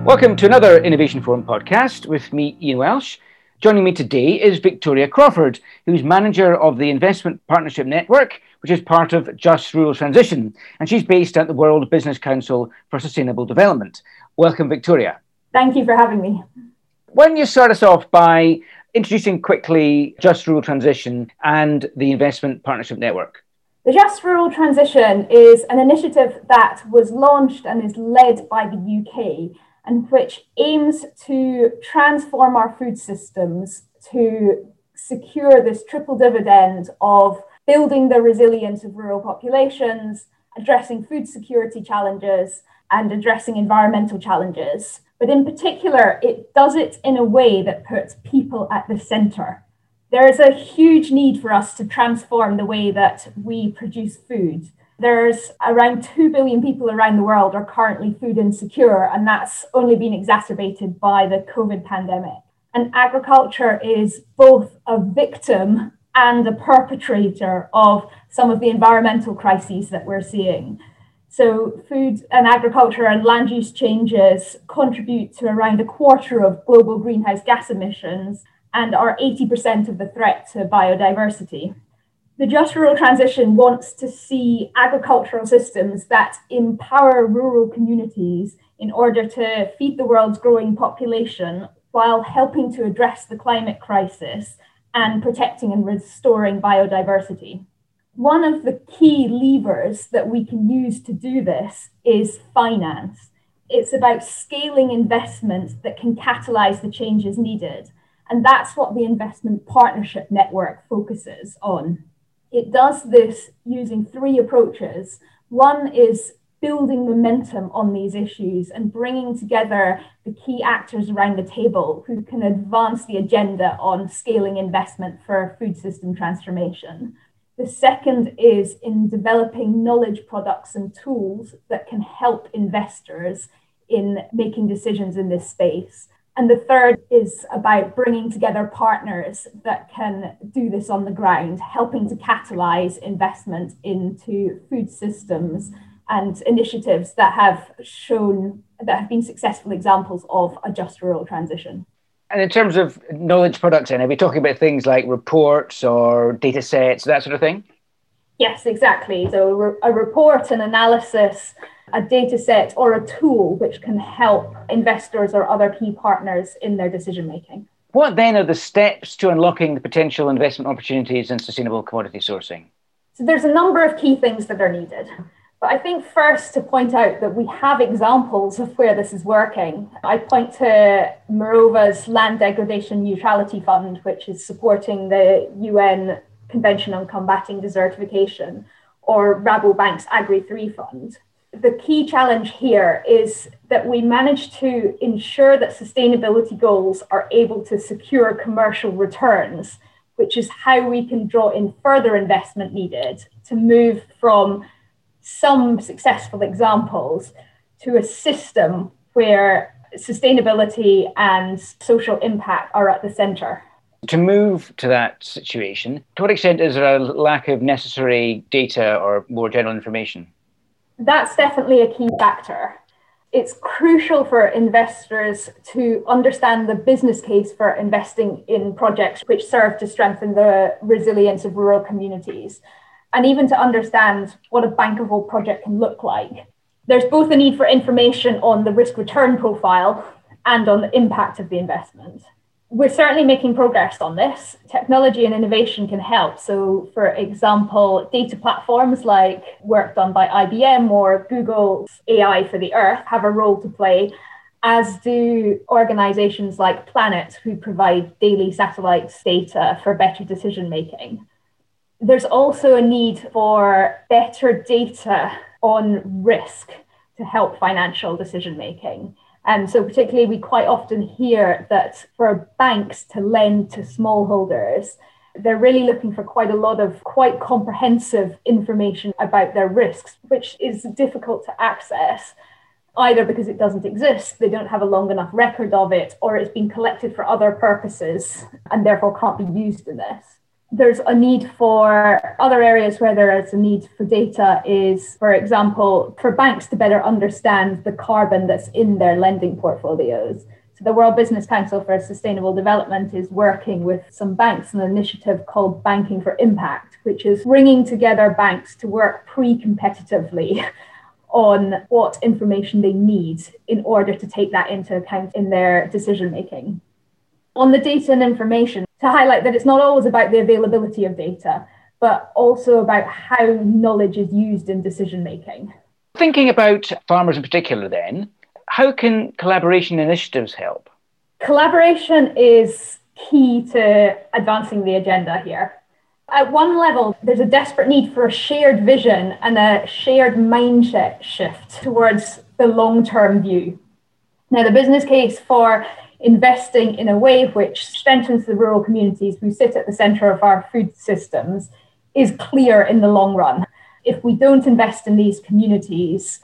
Welcome to another Innovation Forum podcast with me, Ian Welsh. Joining me today is Victoria Crawford, who's manager of the Investment Partnership Network, which is part of Just Rural Transition, and she's based at the World Business Council for Sustainable Development. Welcome, Victoria. Thank you for having me. Why don't you start us off by introducing quickly Just Rural Transition and the Investment Partnership Network? The Just Rural Transition is an initiative that was launched and is led by the UK, and which aims to transform our food systems to secure this triple dividend of building the resilience of rural populations, addressing food security challenges, and addressing environmental challenges. But in particular, it does it in a way that puts people at the centre. There is a huge need for us to transform the way that we produce food. There's around 2 billion people around the world are currently food insecure, and that's only been exacerbated by the COVID pandemic. And agriculture is both a victim and a perpetrator of some of the environmental crises that we're seeing. So food and agriculture and land use changes contribute to around a quarter of global greenhouse gas emissions and are 80% of the threat to biodiversity. The Just Rural Transition wants to see agricultural systems that empower rural communities in order to feed the world's growing population while helping to address the climate crisis and protecting and restoring biodiversity. One of the key levers that we can use to do this is finance. It's about scaling investment that can catalyze the changes needed. And that's what the Investment Partnership Network focuses on. It does this using three approaches. One is building momentum on these issues and bringing together the key actors around the table who can advance the agenda on scaling investment for food system transformation. The second is in developing knowledge products and tools that can help investors in making decisions in this space. And the third is about bringing together partners that can do this on the ground, helping to catalyze investment into food systems and initiatives that have been successful examples of a just rural transition. And in terms of knowledge products, are we talking about things like reports or data sets, that sort of thing? Yes, exactly. So a report, an analysis, a data set, or a tool which can help investors or other key partners in their decision making. What then are the steps to unlocking the potential investment opportunities in sustainable commodity sourcing? So there's a number of key things that are needed. But I think first to point out that we have examples of where this is working. I point to Moreova's Land Degradation Neutrality Fund, which is supporting the UN Convention on Combating Desertification, or Rabobank's Agri3 Fund. The key challenge here is that we manage to ensure that sustainability goals are able to secure commercial returns, which is how we can draw in further investment needed to move from some successful examples to a system where sustainability and social impact are at the centre. To move to that situation, to what extent is there a lack of necessary data or more general information? That's definitely a key factor. It's crucial for investors to understand the business case for investing in projects which serve to strengthen the resilience of rural communities, and even to understand what a bankable project can look like. There's both a need for information on the risk-return profile and on the impact of the investment. We're certainly making progress on this. Technology and innovation can help. So, for example, data platforms like work done by IBM or Google's AI for the Earth have a role to play, as do organizations like Planet, who provide daily satellite data for better decision making. There's also a need for better data on risk to help financial decision making. And so particularly, we quite often hear that for banks to lend to smallholders, they're really looking for quite a lot of quite comprehensive information about their risks, which is difficult to access, either because it doesn't exist, they don't have a long enough record of it, or it's been collected for other purposes and therefore can't be used in this. There's a need for other areas where there is a need for data is, for example, for banks to better understand the carbon that's in their lending portfolios. So the World Business Council for Sustainable Development is working with some banks on an initiative called Banking for Impact, which is bringing together banks to work pre-competitively on what information they need in order to take that into account in their decision making. On the data and information, to highlight that it's not always about the availability of data, but also about how knowledge is used in decision making. Thinking about farmers in particular then, how can collaboration initiatives help? Collaboration is key to advancing the agenda here. At one level, there's a desperate need for a shared vision and a shared mindset shift towards the long-term view. Now, the business case for investing in a way which strengthens the rural communities who sit at the centre of our food systems is clear in the long run. If we don't invest in these communities,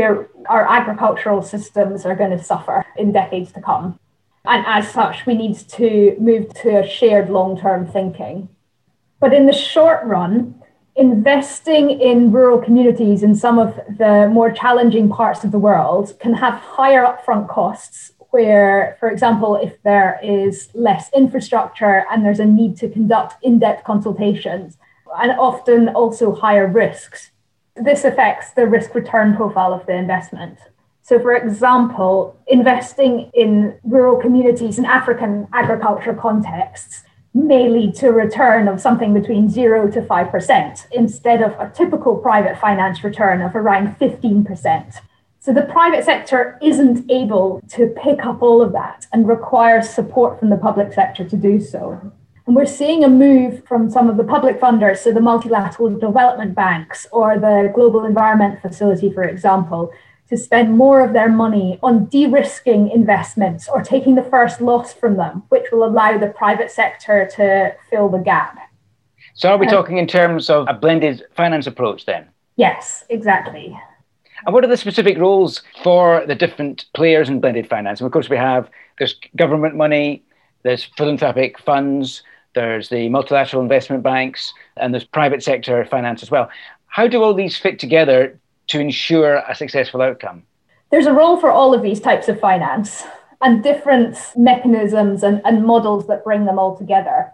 our agricultural systems are going to suffer in decades to come. And as such, we need to move to a shared long-term thinking. But in the short run, investing in rural communities in some of the more challenging parts of the world can have higher upfront costs where, for example, if there is less infrastructure and there's a need to conduct in-depth consultations, and often also higher risks. This affects the risk-return profile of the investment. So, for example, investing in rural communities in African agriculture contexts may lead to a return of something between 0 to 5% instead of a typical private finance return of around 15%. So the private sector isn't able to pick up all of that and requires support from the public sector to do so. And we're seeing a move from some of the public funders, so the multilateral development banks or the Global Environment Facility, for example, to spend more of their money on de-risking investments or taking the first loss from them, which will allow the private sector to fill the gap. So are we talking in terms of a blended finance approach then? Yes, exactly. And what are the specific roles for the different players in blended finance? And of course, there's government money, there's philanthropic funds, there's the multilateral investment banks, and there's private sector finance as well. How do all these fit together to ensure a successful outcome? There's a role for all of these types of finance and different mechanisms and models that bring them all together.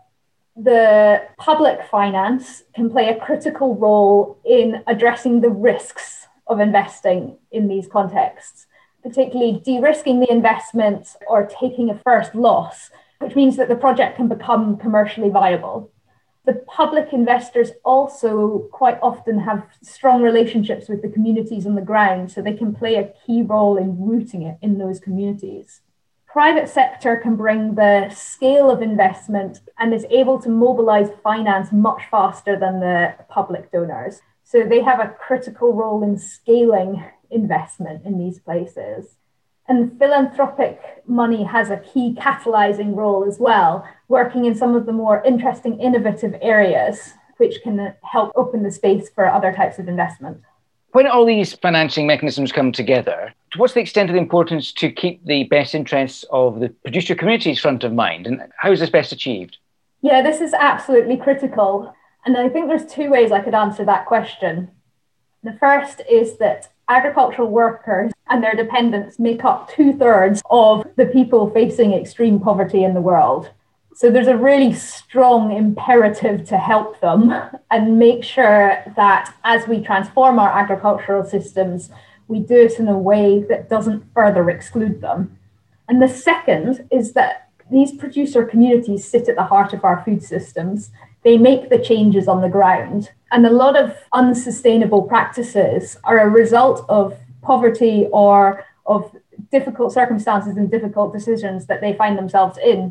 The public finance can play a critical role in addressing the risks of investing in these contexts, particularly de-risking the investment or taking a first loss, which means that the project can become commercially viable. The public investors also quite often have strong relationships with the communities on the ground, so they can play a key role in rooting it in those communities. Private sector can bring the scale of investment and is able to mobilize finance much faster than the public donors. So they have a critical role in scaling investment in these places. And philanthropic money has a key catalyzing role as well, working in some of the more interesting, innovative areas, which can help open the space for other types of investment. When all these financing mechanisms come together, what's the extent of the importance to keep the best interests of the producer communities front of mind? And how is this best achieved? Yeah, this is absolutely critical. And I think there's two ways I could answer that question. The first is that agricultural workers and their dependents make up 2/3 of the people facing extreme poverty in the world. So there's a really strong imperative to help them and make sure that as we transform our agricultural systems, we do it in a way that doesn't further exclude them. And the second is that these producer communities sit at the heart of our food systems. They make the changes on the ground. And a lot of unsustainable practices are a result of poverty or of difficult circumstances and difficult decisions that they find themselves in.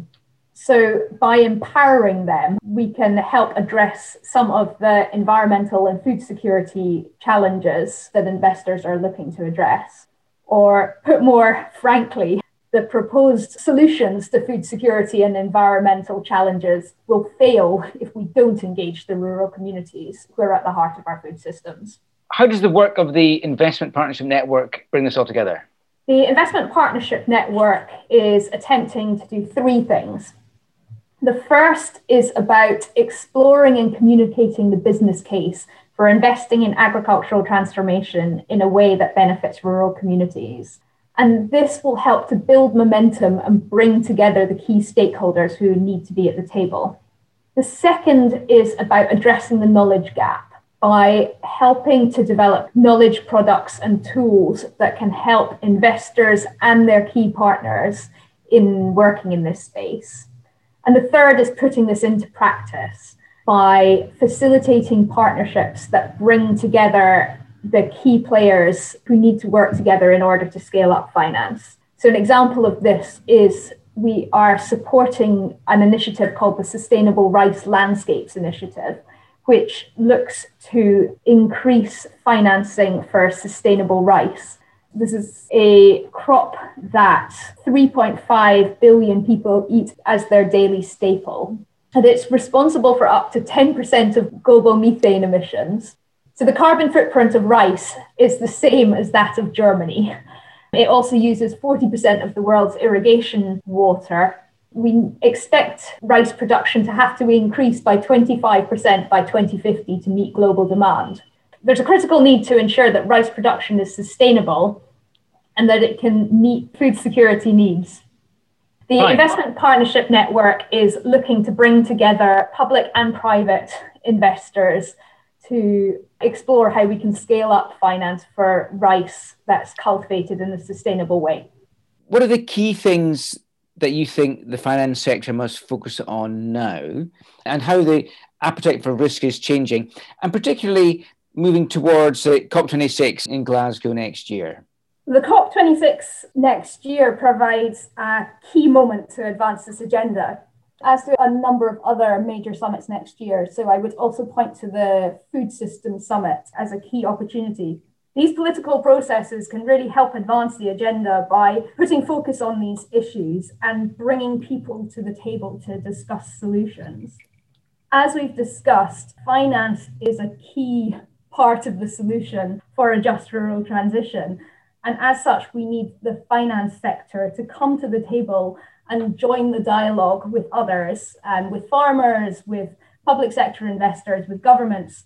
So by empowering them, we can help address some of the environmental and food security challenges that investors are looking to address. Or put more frankly, the proposed solutions to food security and environmental challenges will fail if we don't engage the rural communities who are at the heart of our food systems. How does the work of the Investment Partnership Network bring this all together? The Investment Partnership Network is attempting to do three things. The first is about exploring and communicating the business case for investing in agricultural transformation in a way that benefits rural communities. And this will help to build momentum and bring together the key stakeholders who need to be at the table. The second is about addressing the knowledge gap by helping to develop knowledge products and tools that can help investors and their key partners in working in this space. And the third is putting this into practice by facilitating partnerships that bring together the key players who need to work together in order to scale up finance. So an example of this is we are supporting an initiative called the Sustainable Rice Landscapes Initiative, which looks to increase financing for sustainable rice. This is a crop that 3.5 billion people eat as their daily staple. And it's responsible for up to 10% of global methane emissions. So the carbon footprint of rice is the same as that of Germany. It also uses 40% of the world's irrigation water. We expect rice production to have to increase by 25% by 2050 to meet global demand. There's a critical need to ensure that rice production is sustainable and that it can meet food security needs. The Investment Partnership Network is looking to bring together public and private investors to explore how we can scale up finance for rice that's cultivated in a sustainable way. What are the key things that you think the finance sector must focus on now, and how the appetite for risk is changing, and particularly moving towards COP26 in Glasgow next year? The COP26 next year provides a key moment to advance this agenda, as do a number of other major summits next year. So I would also point to the Food Systems Summit as a key opportunity. These political processes can really help advance the agenda by putting focus on these issues and bringing people to the table to discuss solutions. As we've discussed, finance is a key part of the solution for a just rural transition. And as such, we need the finance sector to come to the table and join the dialogue with others, with farmers, with public sector investors, with governments,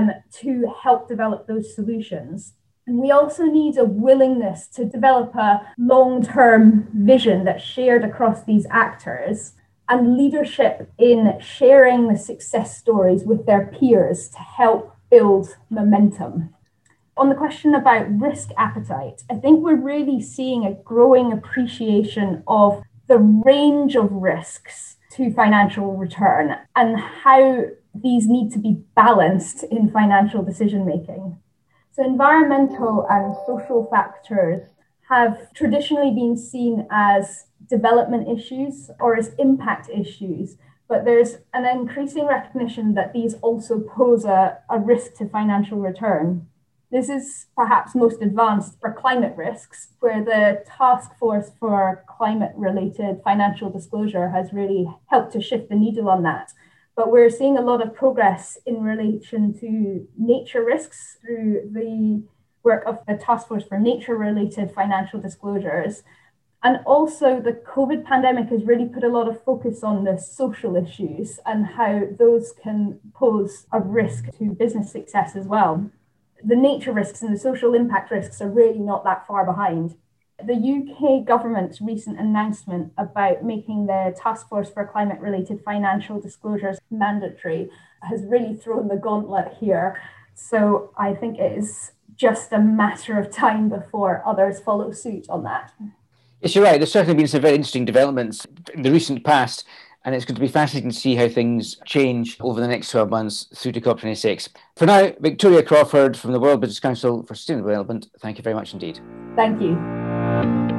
to help develop those solutions. And we also need a willingness to develop a long-term vision that's shared across these actors, and leadership in sharing the success stories with their peers to help build momentum. On the question about risk appetite, I think we're really seeing a growing appreciation of the range of risks to financial return and how these need to be balanced in financial decision making. So environmental and social factors have traditionally been seen as development issues or as impact issues, but there's an increasing recognition that these also pose a risk to financial return. This is perhaps most advanced for climate risks, where the Task Force for Climate-Related Financial Disclosure has really helped to shift the needle on that. But we're seeing a lot of progress in relation to nature risks through the work of the Task Force for Nature-Related Financial Disclosures. And also the COVID pandemic has really put a lot of focus on the social issues and how those can pose a risk to business success as well. The nature risks and the social impact risks are really not that far behind. The UK government's recent announcement about making the Task Force for Climate-Related Financial Disclosures mandatory has really thrown the gauntlet here. So I think it is just a matter of time before others follow suit on that. Yes, you're right. There's certainly been some very interesting developments in the recent past, and it's going to be fascinating to see how things change over the next 12 months through to COP26. For now, Victoria Crawford from the World Business Council for Sustainable Development, thank you very much indeed. Thank you.